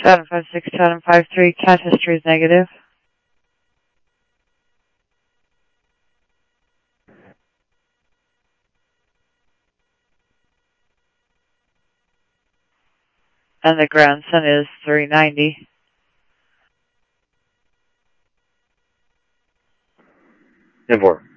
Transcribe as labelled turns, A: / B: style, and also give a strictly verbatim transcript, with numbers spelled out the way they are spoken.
A: seven five six seven five three, cat history is negative. And the grandson is three ninety.
B: ten four.